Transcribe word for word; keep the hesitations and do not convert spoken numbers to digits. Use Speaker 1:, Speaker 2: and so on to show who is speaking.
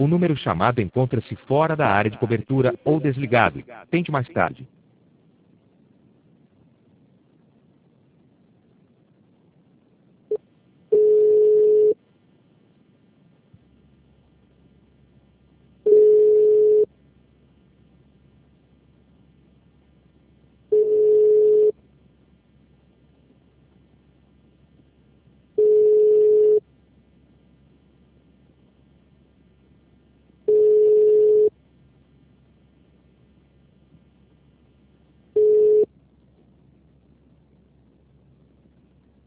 Speaker 1: O número chamado encontra-se fora da área de cobertura ou desligado. Tente mais tarde.